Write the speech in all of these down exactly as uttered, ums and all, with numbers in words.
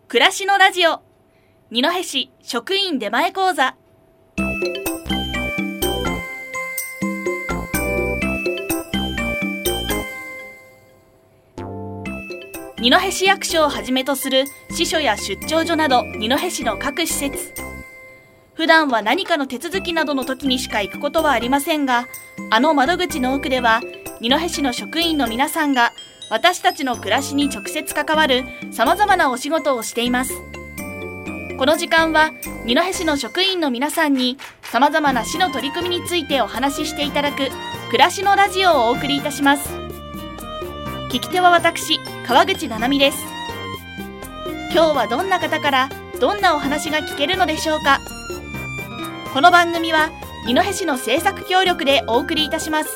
暮らしのラジオ二戸市職員出前講座。二戸市役所をはじめとする支所や出張所など二戸市の各施設、普段は何かの手続きなどの時にしか行くことはありませんが、あの窓口の奥では二戸市の職員の皆さんが私たちの暮らしに直接関わるさまざまなお仕事をしています。この時間は二戸市の職員の皆さんにさまざまな市の取り組みについてお話ししていただく暮らしのラジオをお送りいたします。聞き手は私、川口七海です。今日はどんな方からどんなお話が聞けるのでしょうか。この番組は二戸市の制作協力でお送りいたします。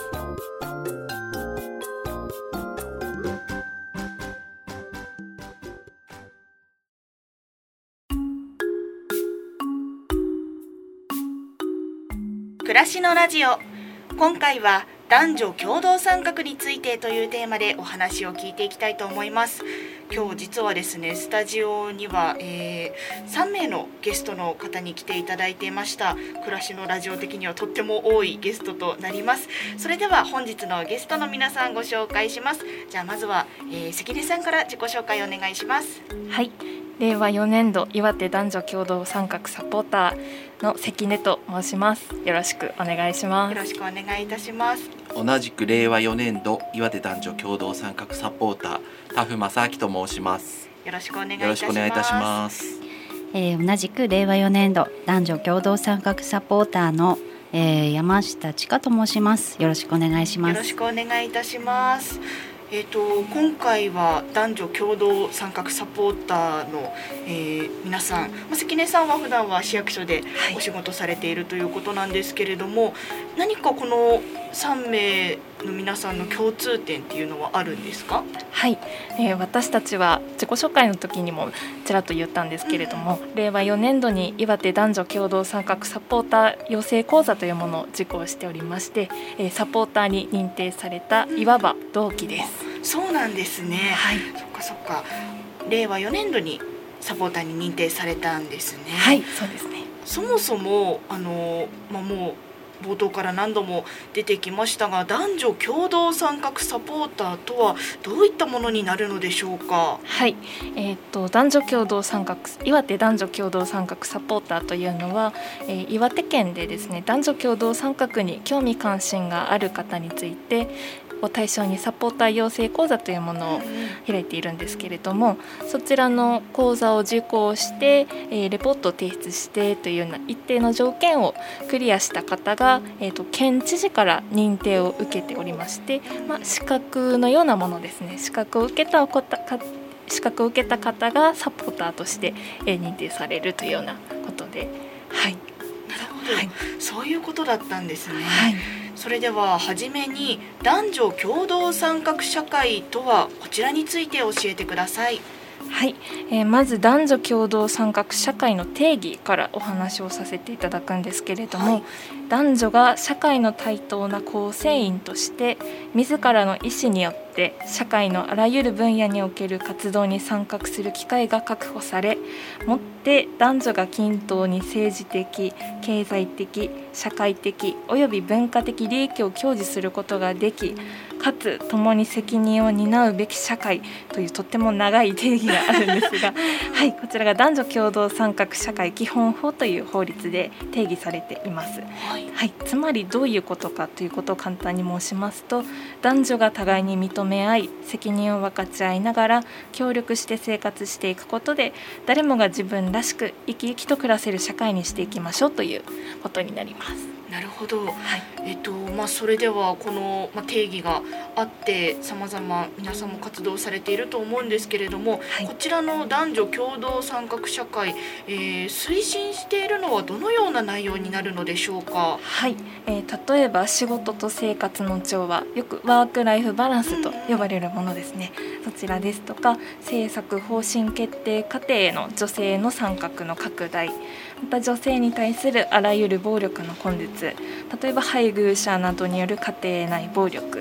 暮らしのラジオ、今回は男女共同参画についてというテーマでお話を聞いていきたいと思います。今日実はですね、スタジオには、えー、さんめいのゲストの方に来ていただいていました。暮らしのラジオ的にはとっても多いゲストとなります。それでは本日のゲストの皆さんご紹介します。じゃあまずは、えー、関根さんから自己紹介お願いします。 はい、れいわよねんど岩手男女共同参画サポーターの関根と申します。よろしくお願いします。 よろしくお願いいたします。 同じくれいわよねんど岩手男女共同参画サポーター田府正明と申します。 よろしくお願いいたします。 よろしくお願いいたします。 えー、同じくれいわよねんど男女共同参画サポーターの、えー、山下千佳と申します。よろしくお願いします。 よろしくお願いいたします。えー、と今回は男女共同参画サポーターの、えー、皆さん、まあ、関根さんは普段は市役所でお仕事されているということなんですけれども、はい、何かこのさんめいの皆さんの共通点っていうのはあるんですか？ はい、えー、私たちは自己紹介の時にもちらっと言ったんですけれども、うん、れいわよねんどに岩手男女共同参画サポーター養成講座というものを受講しておりまして、えー、サポーターに認定されたいわば同期です。 うん、そうなんですね。はい、そっかそっか。れいわよねんどにサポーターに認定されたんですね。 はい、そうですね。 そもそもあの、まあ、もう冒頭から何度も出てきましたが、男女共同参画サポーターとはどういったものになるのでしょうか？ はい、えー、と男女共同参画岩手男女共同参画サポーターというのは、えー、岩手県でですね、男女共同参画に興味関心がある方についてを対象にサポーター養成講座というものを開いているんですけれども、そちらの講座を受講して、えー、レポートを提出してというような一定の条件をクリアした方が、えーと、県知事から認定を受けておりまして、まあ、資格のようなものですね。資格を受けたか資格を受けた方がサポーターとして、えー、認定されるというようなことで、はい。 なるほど、はい、そういうことだったんですね。 はい、 それでははじめに男女共同参画社会とはこちらについて教えてください。 はい、えー、まず男女共同参画社会の定義からお話をさせていただくんですけれども、はい、男女が社会の対等な構成員として自らの意思によって社会のあらゆる分野における活動に参画する機会が確保され、もって男女が均等に政治的、経済的、社会的および文化的利益を享受することができ、かつ共に責任を担うべき社会というとっても長い定義があるんですがはい、こちらが男女共同参画社会基本法という法律で定義されています。はいはい、つまりどういうことかということを簡単に申しますと、男女が互いに認め合い責任を分かち合いながら協力して生活していくことで、誰もが自分らしく生き生きと暮らせる社会にしていきましょうということになります。 なるほど。はい、えっとまあ、それではこの、まあ、定義があって様々皆さんも活動されていると思うんですけれども、はい、こちらの男女共同参画社会、えー、推進しているのはどのような内容になるのでしょうか？ はい、えー、例えば仕事と生活の調和、よくワークライフバランスと呼ばれるものですね。そちらですとか、政策方針決定過程への女性の参画の拡大、また女性に対するあらゆる暴力の根絶、例えば配偶者などによる家庭内暴力、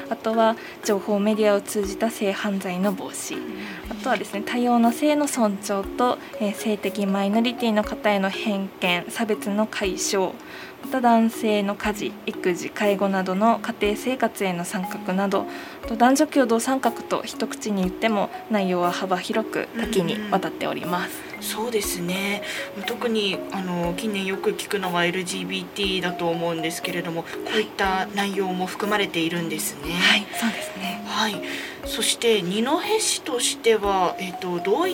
あとは情報メディアを通じた性犯罪の防止、あとはですね多様な性の尊重と、えー、性的マイノリティの方への偏見差別の解消、また男性の家事育児介護などの家庭生活への参画など、男女共同参画と一口に言っても内容は幅広く多岐にわたっております。 うん、そうですね。特にあの近年よく聞くのは エルジービーティー だと思うんですけれども、こういった内容も含まれているんですね。 はい、そうですね。 はい、そして二戸市としては、えーと、どういった、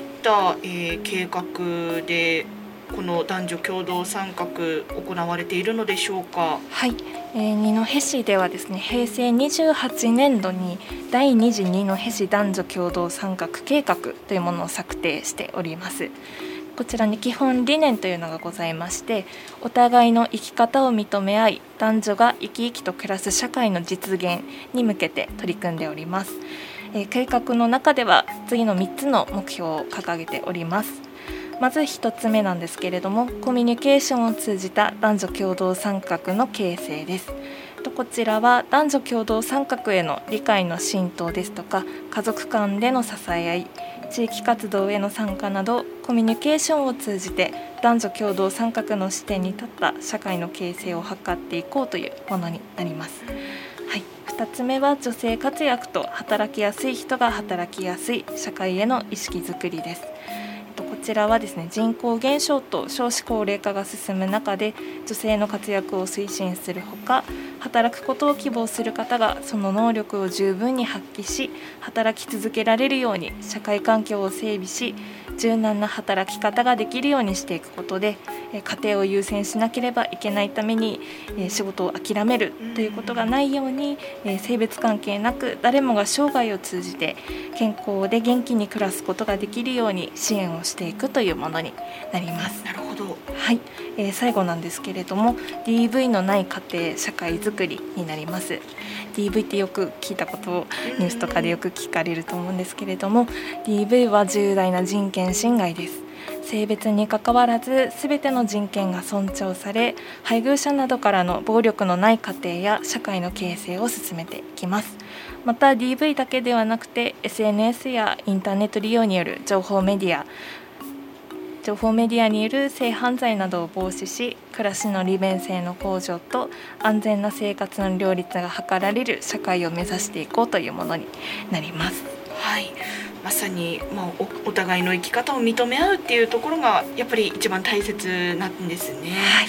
えー、計画でこの男女共同参画行われているのでしょうか。 はい、えー、二戸市ではですね平成にじゅうはちねんどに第二次二戸市男女共同参画計画というものを策定しております。こちらに基本理念というのがございまして、お互いの生き方を認め合い男女が生き生きと暮らす社会の実現に向けて取り組んでおります。えー、計画の中では次のみっつの目標を掲げております。まずひとつめなんですけれども、コミュニケーションを通じた男女共同参画の形成です。こちらは男女共同参画への理解の浸透ですとか、家族間での支え合い、地域活動への参加などコミュニケーションを通じて男女共同参画の視点に立った社会の形成を図っていこうというものになります。はい、ふたつめは女性活躍と働きやすい人が働きやすい社会への意識づくりです。こちらはですね人口減少と少子高齢化が進む中で女性の活躍を推進するほか、働くことを希望する方がその能力を十分に発揮し働き続けられるように社会環境を整備し、柔軟な働き方ができるようにしていくことで、家庭を優先しなければいけないために仕事を諦めるということがないように、性別関係なく誰もが生涯を通じて健康で元気に暮らすことができるように支援をしていくというものになります。 なるほど。 はい、えー、最後なんですけれども ディーブイ のない家庭社会づくりになります。 ディーブイ ってよく聞いたことをニュースとかでよく聞かれると思うんですけれども、 ディーブイ は重大な人権侵害です。性別にかかわらず全ての人権が尊重され、配偶者などからの暴力のない家庭や社会の形成を進めていきます。また ディーブイ だけではなくて エスエヌエス やインターネット利用による情報メディア情報メディアによる性犯罪などを防止し、暮らしの利便性の向上と安全な生活の両立が図られる社会を目指していこうというものになります。 はい、まさに、まあ、お, お互いの生き方を認め合うっていうところがやっぱり一番大切なんですね。 はい、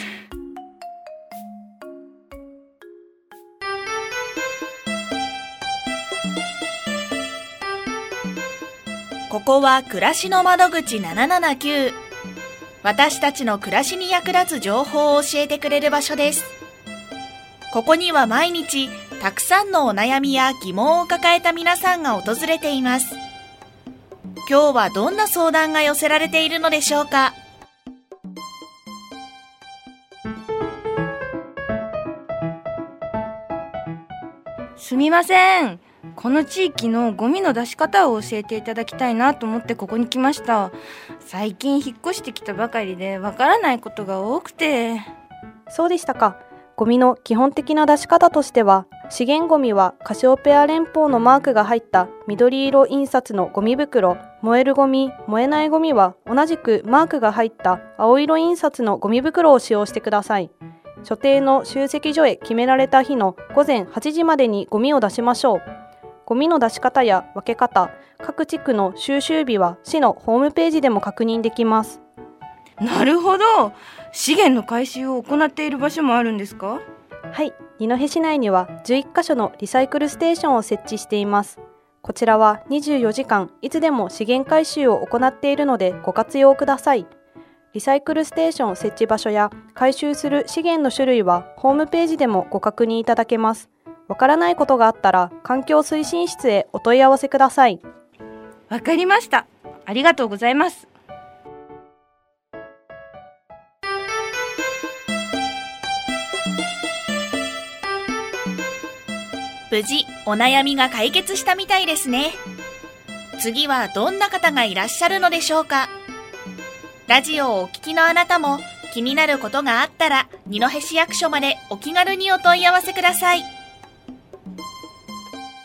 ここは暮らしの窓口ななななきゅう。私たちの暮らしに役立つ情報を教えてくれる場所です。ここには毎日たくさんのお悩みや疑問を抱えた皆さんが訪れています。今日はどんな相談が寄せられているのでしょうか。 すみません。この地域のゴミの出し方を教えていただきたいなと思ってここに来ました。最近引っ越してきたばかりでわからないことが多くて。 そうでしたか。ゴミの基本的な出し方としては、資源ゴミはカシオペア連邦のマークが入った緑色印刷のゴミ袋、燃えるゴミ、燃えないゴミは同じくマークが入った青色印刷のゴミ袋を使用してください。所定の集積所へ決められた日のごぜんはちじまでにゴミを出しましょう。ゴミの出し方や分け方、各地区の収集日は市のホームページでも確認できます。 なるほど。資源の回収を行っている場所もあるんですか？ はい、二戸市内にはじゅういっかしょのリサイクルステーションを設置しています。こちらはにじゅうよじかんいつでも資源回収を行っているのでご活用ください。リサイクルステーション設置場所や回収する資源の種類はホームページでもご確認いただけます。わからないことがあったら環境推進室へお問い合わせください。 わかりました。ありがとうございます。 無事お悩みが解決したみたいですね。次はどんな方がいらっしゃるのでしょうか。ラジオをお聞きのあなたも気になることがあったら二戸市役所までお気軽にお問い合わせください。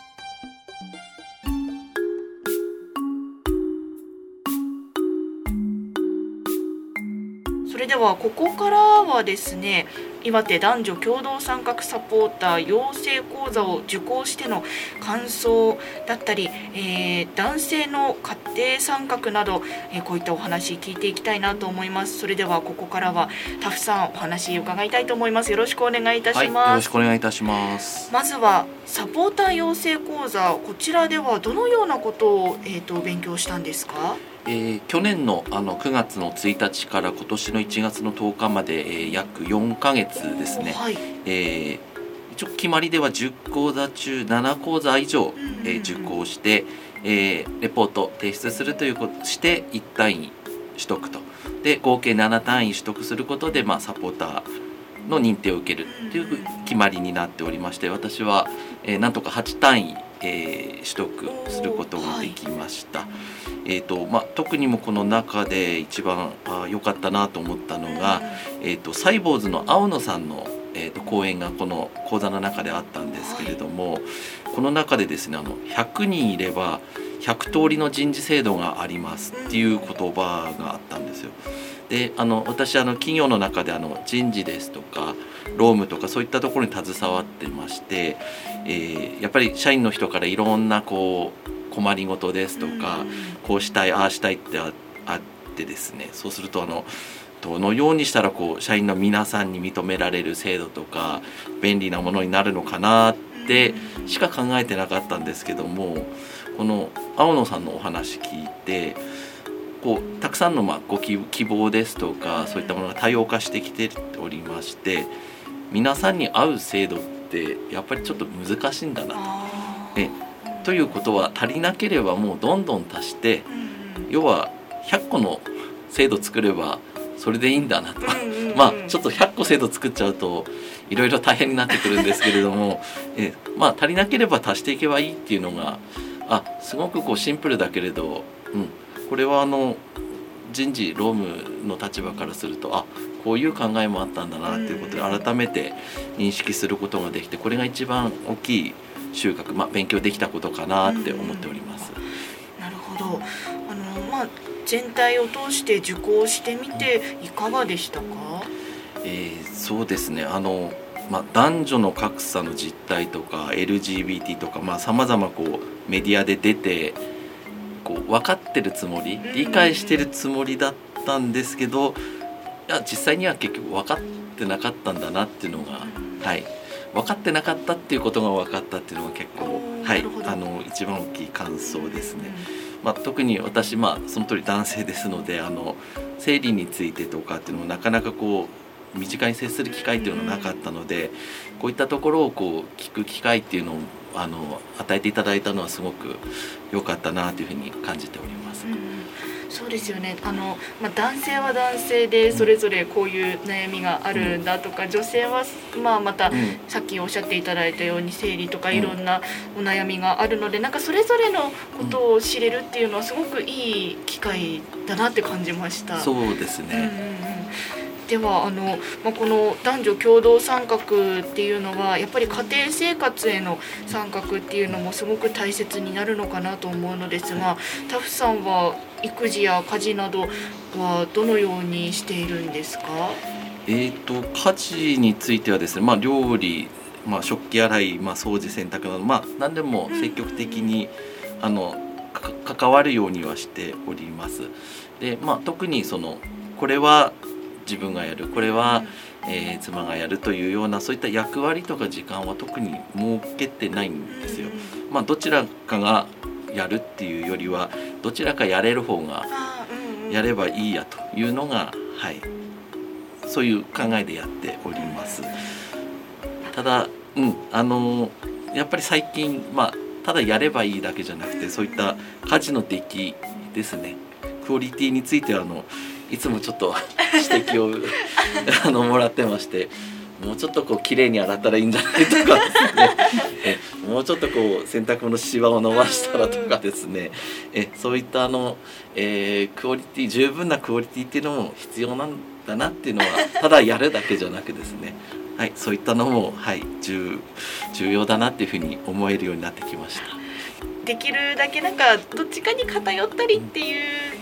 れではここからはですね、岩手男女共同参画サポーター養成講座を受講しての感想だったり、えー、男性の家庭参画など、えー、こういったお話聞いていきたいなと思います。それではここからはタフさんお話伺いたいと思います。よろしくお願いいたします。 はい、よろしくお願いいたします。 まずはサポーター養成講座、こちらではどのようなことを、えー、と勉強したんですか？ えー、去年 の, あのくがつのついたちから今年のいちがつのとおかまで、えー、約よんかげつですね、 はい、 えー、一応決まりではじゅっこうざ中ななこうざ以上、えー、受講して、えー、レポート提出するということしていち単位取得と、で合計なな単位取得することで、まあ、サポーターの認定を受けるという決まりになっておりまして、私は、えー、なんとかはち単位、えー、取得することができました。えーとまあ、特にもこの中で一番良かったなと思ったのが、えーとサイボーズの青野さんの、えーと講演がこの講座の中であったんですけれども、はい、この中でですね、あのひゃくにんいればひゃく通りの人事制度がありますっていう言葉があったんですよ。であの私あの企業の中であの人事ですとか労務とかそういったところに携わってまして、えー、やっぱり社員の人からいろんなこう困りごとですとか、こうしたいああしたいってあってですね、そうするとあのどのようにしたらこう社員の皆さんに認められる制度とか便利なものになるのかなってしか考えてなかったんですけども、この青野さんのお話聞いてこうたくさんのまあご希望ですとかそういったものが多様化してきておりまして、皆さんに合う制度ってやっぱりちょっと難しいんだなと。ねということは足りなければもうどんどん足して、要はひゃっこの制度作ればそれでいいんだなとまあちょっとひゃっこ制度作っちゃうといろいろ大変になってくるんですけれどもえまあ足りなければ足していけばいいっていうのがあすごくこうシンプルだけれど、うん、これはあの人事労務の立場からするとあこういう考えもあったんだなということで改めて認識することができて、これが一番大きい収穫、まあ、勉強できたことかなって思っております。 うん、なるほど。あの、まあ、全体を通して受講してみていかがでしたか？ えー、そうですねあの、まあ、男女の格差の実態とか エルジービーティー とかさまざ、まこうメディアで出てこう分かってるつもり理解してるつもりだったんですけど、いや実際には結局分かってなかったんだなっていうのが、はい、分かってなかったっていうことが分かったっていうのが結構、はい、あの一番大きい感想ですね。まあ、特に私、まあ、その通り男性ですのであの生理についてとかっていうのもなかなかこう身近に接する機会っていうのがなかったので、こういったところをこう聞く機会っていうのをあの与えていただいたのはすごく良かったなというふうに感じております。 うん、そうですよね。あの、まあ、男性は男性でそれぞれこういう悩みがあるんだとか、うん、女性は、まあ、また、うん、さっきおっしゃっていただいたように生理とかいろんなお悩みがあるので、なんかそれぞれのことを知れるっていうのはすごくいい機会だなって感じました。 そうですね。うんうんうん、 ではあの、まあ、この男女共同参画っていうのはやっぱり家庭生活への参画っていうのもすごく大切になるのかなと思うのですが、タフさんは育児や家事などはどのようにしているんですか？ えーと、家事についてはですね、まあ、料理、まあ、食器洗い、まあ、掃除洗濯など、まあ、何でも積極的に、うん、あの関わるようにはしております。で、まあ、特にそのこれは自分がやるこれは、えー、妻がやるというようなそういった役割とか時間は特に設けてないんですよ。まあ、どちらかがやるっていうよりはどちらかやれる方がやればいいやというのが、はい、そういう考えでやっております。ただ、うん、あのやっぱり最近、まあ、ただやればいいだけじゃなくてそういった家事の出来ですね、クオリティについてはあのいつもちょっと指摘をあのもらってまして、もうちょっとこう綺麗に洗ったらいいんじゃないとかですねえもうちょっとこう洗濯物シワを伸ばしたらとかですね、えそういったあの、えー、クオリティ十分なクオリティっていうのも必要なんだなっていうのはただやるだけじゃなくですね、はい、そういったのも、はい、重, 重要だなっていうふうに思えるようになってきました。 できるだけなんかどっちかに偏ったりっていう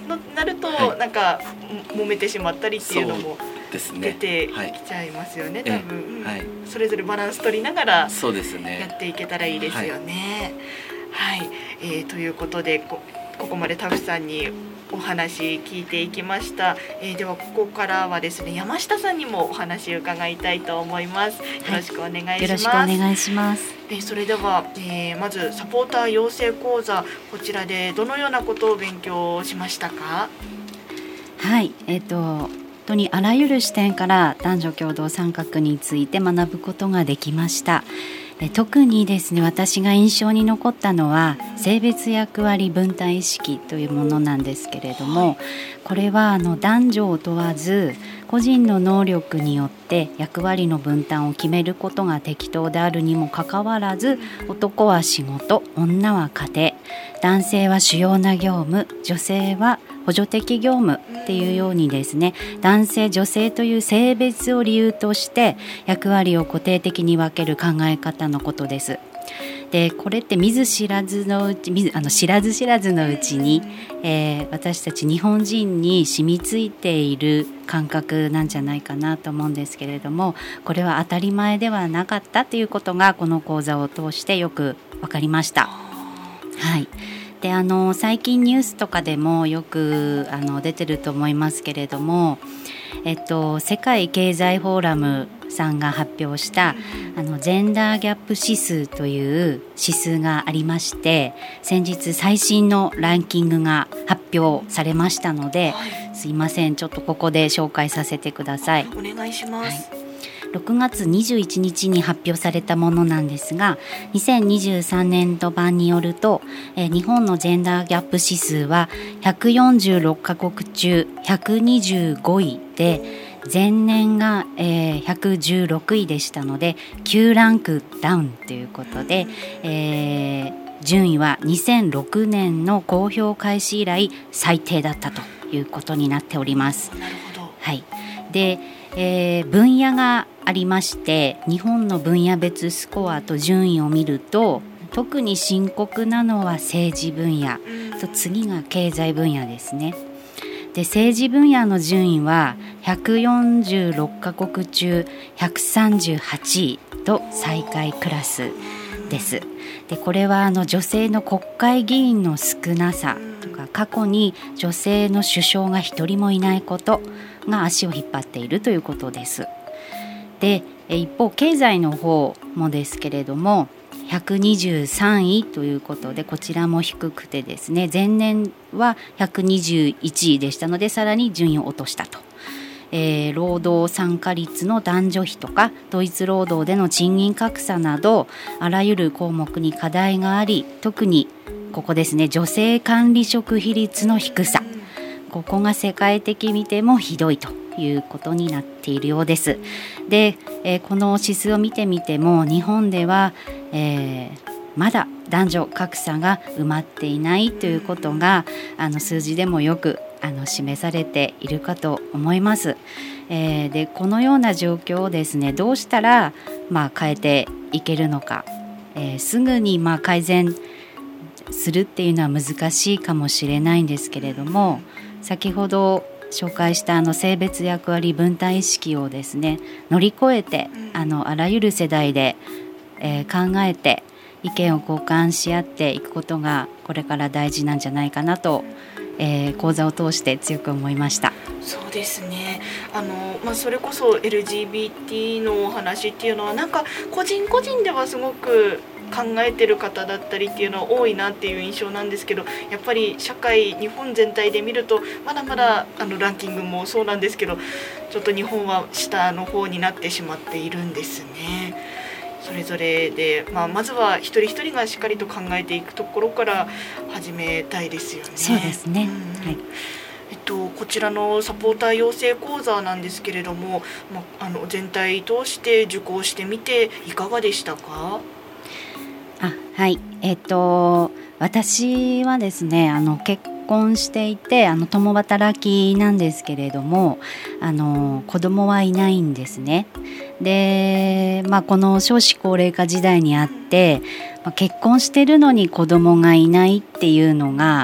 なると、 はい、 なんか揉めてしまったりっていうのもですね、 出てきちゃいますよね、 はい、 多分、 はい、 それぞれバランス取りながらそうですね、 やっていけたらいいですよね。はい、はい、えー、ということで こ, ここまでタフさんにお話聞いていきました。えー、ではここからはですね、山下さんにもお話を伺いたいと思います。よろしくお願いします。はい、 よろしくお願いします。 えー、それでは、えー、まずサポーター養成講座、こちらでどのようなことを勉強しましたか？ はい、えーと本当にあらゆる視点から男女共同参画について学ぶことができました。え特にですね、私が印象に残ったのは性別役割分担意識というものなんですけれども、これはあの男女を問わず個人の能力によって役割の分担を決めることが適当であるにもかかわらず、男は仕事、女は家庭、男性は主要な業務、女性は補助的業務っていうようにですね、男性女性という性別を理由として役割を固定的に分ける考え方のことです。でこれって見ず知らずのうち見ずあの知らず知らずのうちに、えー、私たち日本人に染みついている感覚なんじゃないかなと思うんですけれども、これは当たり前ではなかったということがこの講座を通してよく分かりました。はい、であの最近ニュースとかでもよくあの出てると思いますけれども、えっと、世界経済フォーラムさんが発表したあのジェンダーギャップ指数という指数がありまして、先日最新のランキングが発表されましたので、はい、すいません、ちょっとここで紹介させてください。 お願いします。 はい、ろくがつにじゅういちにちに発表されたものなんですが、にせんにじゅうさんねんど版によると、えー、日本のジェンダーギャップ指数はひゃくよんじゅうろっかこく中ひゃくにじゅうごいで、前年が、えー、ひゃくじゅうろくいでしたのできゅうランクダウンということで、えー、順位はにせんろくねんの公表開始以来最低だったということになっております。 なるほど。 はい、でえー、分野がありまして、日本の分野別スコアと順位を見ると特に深刻なのは政治分野と、次が経済分野ですね。で政治分野の順位はひゃくよんじゅうろっかこく中ひゃくさんじゅうはちいと最下位クラスです。でこれはあの女性の国会議員の少なさとか、過去に女性の首相が一人もいないことが足を引っ張っているということです。で一方経済の方もですけれどもひゃくにじゅうさんいということで、こちらも低くてですね、前年はひゃくにじゅういちいでしたのでさらに順位を落としたと。えー、労働参加率の男女比とか同一労働での賃金格差など、あらゆる項目に課題があり、特にここですね、女性管理職比率の低さ、ここが世界的に見てもひどいということになっているようです。で、えー、この指数を見てみても日本では、えー、まだ男女格差が埋まっていないということがあの数字でもよくあの示されているかと思います。えー、でこのような状況をですね、どうしたら、まあ、変えていけるのか、えー、すぐにまあ改善するっていうのは難しいかもしれないんですけれども、先ほど紹介したあの性別役割分担意識をですね乗り越えて、あのあらゆる世代で、えー、考えて意見を交換し合っていくことがこれから大事なんじゃないかなと、えー、講座を通して強く思いました。 そうですね、あの、まあ、それこそ エルジービーティー のお話っていうのはなんか個人個人ではすごく考えてる方だったりっていうのは多いなっていう印象なんですけど、やっぱり社会日本全体で見るとまだまだあのランキングもそうなんですけど、ちょっと日本は下の方になってしまっているんですね。それぞれで、まあ、まずは一人一人がしっかりと考えていくところから始めたいですよね。 そうですね、うん、はい。 えっと、こちらのサポーター養成講座なんですけれども、まあ、あの全体通して受講してみていかがでしたか？ あはい、えっと私はですね、あの結婚していてあの共働きなんですけれども、あの子供はいないんですね。で、まあ、この少子高齢化時代にあって、まあ、結婚してるのに子供がいないっていうのが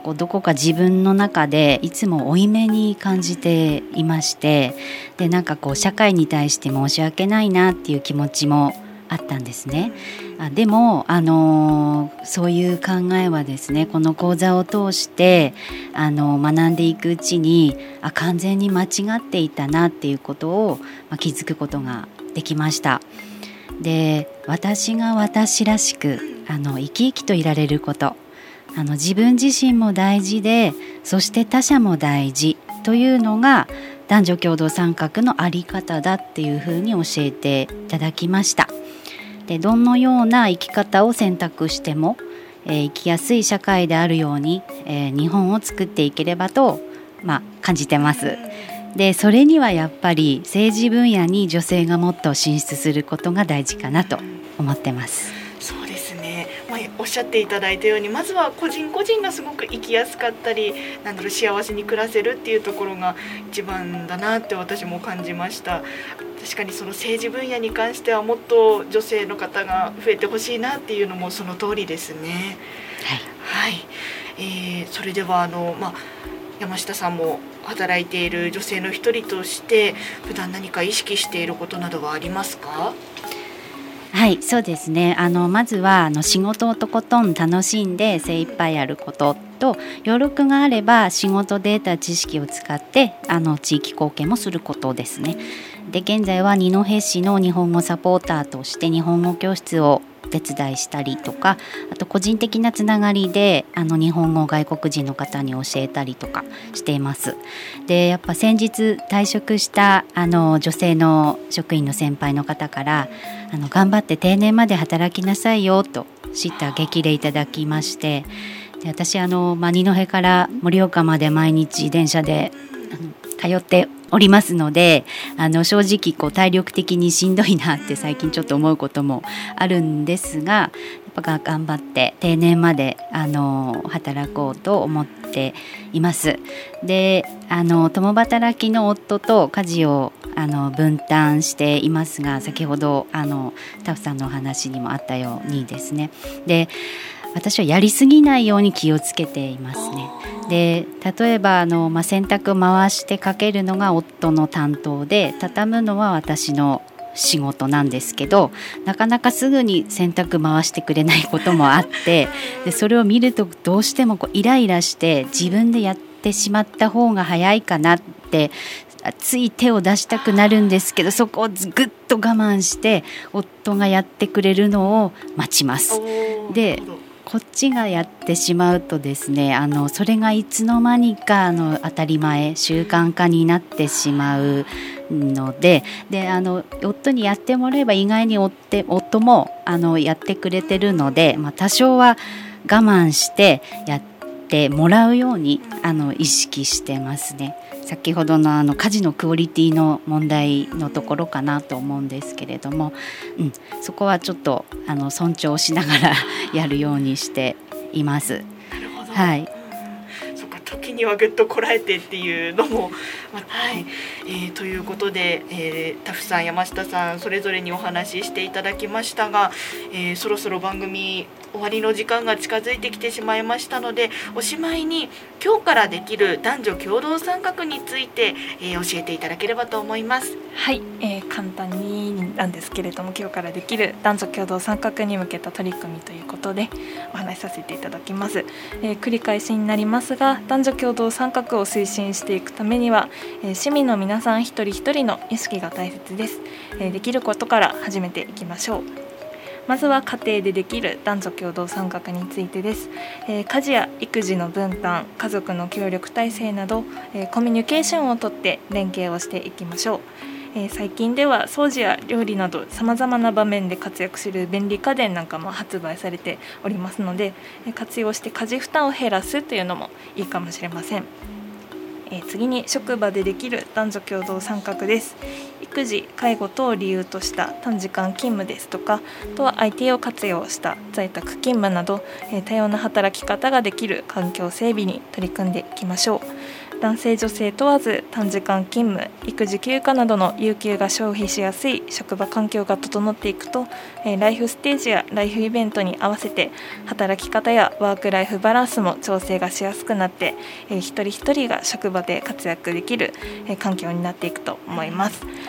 こうどこか自分の中でいつも負い目に感じていまして、でなんかこう社会に対して申し訳ないなっていう気持ちもあったんですね。あでも、あのー、そういう考えはですね、この講座を通して、あのー、学んでいくうちにあ完全に間違っていたなっていうことを、まあ、気づくことができました。で私が私らしくあの生き生きといられること、あの自分自身も大事で、そして他者も大事というのが男女共同参画のあり方だっていうふうに教えていただきました。でどのような生き方を選択しても、えー、生きやすい社会であるように、えー、日本を作っていければと、まあ、感じてます。でそれにはやっぱり政治分野に女性がもっと進出することが大事かなと思ってます。 そうですね、まあ、おっしゃっていただいたように、まずは個人個人がすごく生きやすかったり、なんだろう、幸せに暮らせるっていうところが一番だなって私も感じました。確かにその政治分野に関してはもっと女性の方が増えてほしいなっていうのもその通りですね。はい、はい、えー、それではあの、まあ、山下さんも働いている女性の一人として普段何か意識していることなどはありますか？ はい、そうですね。あのまずはあの仕事をとことん楽しんで精一杯やることと、余力があれば仕事データ知識を使ってあの地域貢献もすることですね。で現在は二戸市の日本語サポーターとして日本語教室をお手伝いしたりとか、あと個人的なつながりであの日本語を外国人の方に教えたりとかしています。でやっぱ先日退職したあの女性の職員の先輩の方からあの頑張って定年まで働きなさいよと知った激励いただきまして、で私あの、まあ、二戸から盛岡まで毎日電車であの通っておりますので、あの正直こう体力的にしんどいなって最近ちょっと思うこともあるんですが、やっぱ頑張って定年まであの働こうと思っています。であの共働きの夫と家事をあの分担していますが、先ほどあのスタッフさんのお話にもあったようにですね、で私はやりすぎないように気をつけていますね。で例えばあの、まあ、洗濯を回してかけるのが夫の担当で、畳むのは私の仕事なんですけど、なかなかすぐに洗濯回してくれないこともあって、でそれを見るとどうしてもこうイライラして自分でやってしまった方が早いかなってつい手を出したくなるんですけど、そこをぐっと我慢して夫がやってくれるのを待ちます。でこっちがやってしまうとですね、あのそれがいつの間にかあの当たり前習慣化になってしまうので、であの夫にやってもらえば意外に夫、夫もあのやってくれてるので、まあ、多少は我慢してやってもらうようにあの意識してますね。先ほどのあの家事のクオリティの問題のところかなと思うんですけれども、うん、そこはちょっとあの尊重しながらやるようにしています。 なるほど、 はい、 そっか、時にはぐっとこらえてっていうのも、まあ、はい、えー、ということで、えー、タフさん山下さんそれぞれにお話ししていただきましたが、えー、そろそろ番組終わりの時間が近づいてきてしまいましたので、おしまいに今日からできる男女共同参画について、えー、教えていただければと思います。 はい、えー、簡単になんですけれども、今日からできる男女共同参画に向けた取り組みということでお話しさせていただきます。えー、繰り返しになりますが、男女共同参画を推進していくためには、えー、市民の皆さん一人一人の意識が大切です。えー、できることから始めていきましょう。まずは家庭でできる男女共同参画についてです。えー、家事や育児の分担、家族の協力体制など、えー、コミュニケーションをとって連携をしていきましょう。えー、最近では掃除や料理などさまざまな場面で活躍する便利家電なんかも発売されておりますので、活用して家事負担を減らすというのもいいかもしれません。えー、次に職場でできる男女共同参画です。育児・介護等を理由とした短時間勤務ですとか、あとは アイティー を活用した在宅勤務など、えー、多様な働き方ができる環境整備に取り組んでいきましょう。 男性女性問わず短時間勤務、育児休暇などの有給が消費しやすい職場環境が整っていくと、えー、ライフステージやライフイベントに合わせて働き方やワークライフバランスも調整がしやすくなって、えー、一人一人が職場で活躍できる、えー、環境になっていくと思います。はい、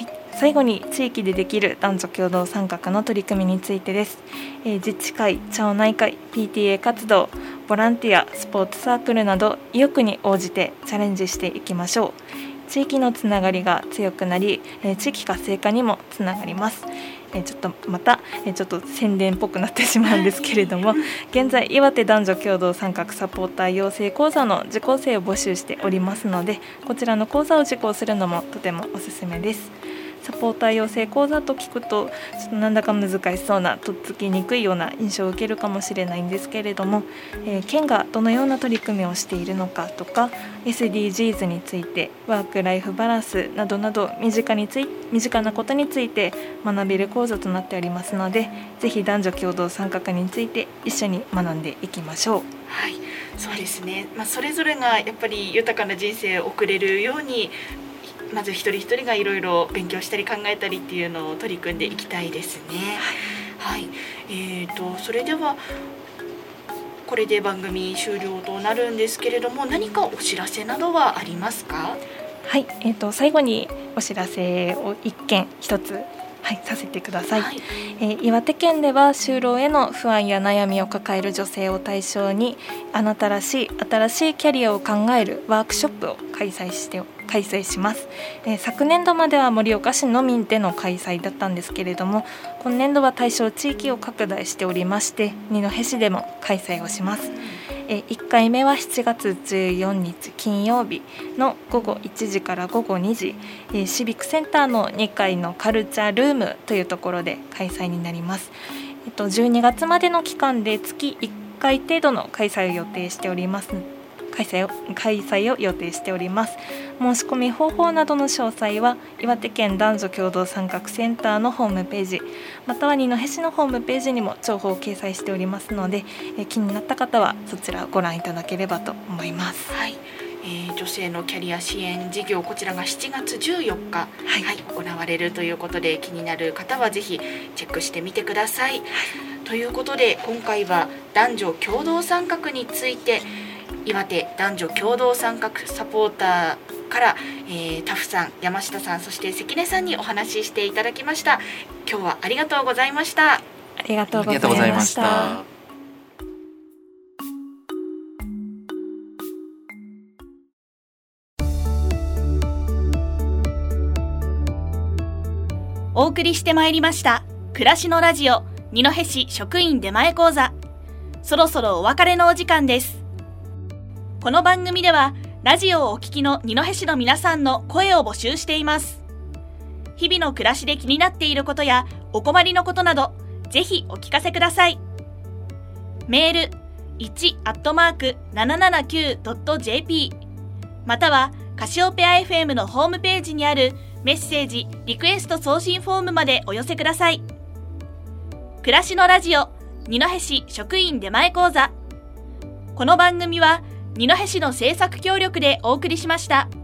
最後に地域でできる男女共同参画の取り組みについてです。えー、自治会、町内会、ピーティーエー 活動、ボランティア、スポーツサークルなど意欲に応じてチャレンジしていきましょう。地域のつながりが強くなり、えー、地域活性化にもつながります。えー、ちょっとまた、えー、ちょっと宣伝っぽくなってしまうんですけれども、現在岩手男女共同参画サポーター養成講座の受講生を募集しておりますので、こちらの講座を受講するのもとてもおすすめです。サポーター養成講座と聞くとちょっとなんだか難しそうな、とっつきにくいような印象を受けるかもしれないんですけれども、えー、県がどのような取り組みをしているのかとか エスディージーズ について、ワークライフバランスなどなど身近につい身近なことについて学べる講座となっておりますので、ぜひ男女共同参画について一緒に学んでいきましょう。 はい、そうですね、まあ、それぞれがやっぱり豊かな人生を送れるように、まず一人一人がいろいろ勉強したり考えたりっていうのを取り組んでいきたいですね。はい、はい、えーとそれではこれで番組終了となるんですけれども、何かお知らせなどはありますか？ はい、えーと最後にお知らせを一件一つ、はい、させてください。はい、えー、岩手県では就労への不安や悩みを抱える女性を対象に、あなたらしい新しいキャリアを考えるワークショップを開催して開催します。えー、昨年度までは盛岡市のみでの開催だったんですけれども、今年度は対象地域を拡大しておりまして、二戸市でも開催をします。えー、いっかいめはしちがつじゅうよっか金曜日のごごいちじからごごにじ、えー、シビックセンターのにかいのカルチャールームというところで開催になります。えっと、じゅうにがつまでの期間で月いっかい程度の開催を予定しております開催を開催を予定しております。申し込み方法などの詳細は岩手県男女共同参画センターのホームページ、または二戸市のホームページにも情報を掲載しておりますので、え気になった方はそちらをご覧いただければと思います。 はい、えー、女性のキャリア支援事業、こちらがしちがつじゅうよっか、はいはい、行われるということで、気になる方はぜひチェックしてみてください。はい、ということで今回は男女共同参画について、岩手男女共同参画サポーターから、えー、タフさん、山下さん、そして関根さんにお話ししていただきました。今日はありがとうございました。 ありがとうございました。 お送りしてまいりました暮らしのラジオ二戸市職員出前講座、そろそろお別れのお時間です。この番組ではラジオをお聞きの二戸市の皆さんの声を募集しています。日々の暮らしで気になっていることやお困りのことなど、ぜひお聞かせください。メール いち アットマーク ななななきゅう ドット ジェーピー またはカシオペア エフエム のホームページにあるメッセージリクエスト送信フォームまでお寄せください。暮らしのラジオ二戸市職員出前講座、この番組は二戸市の制作協力でお送りしました。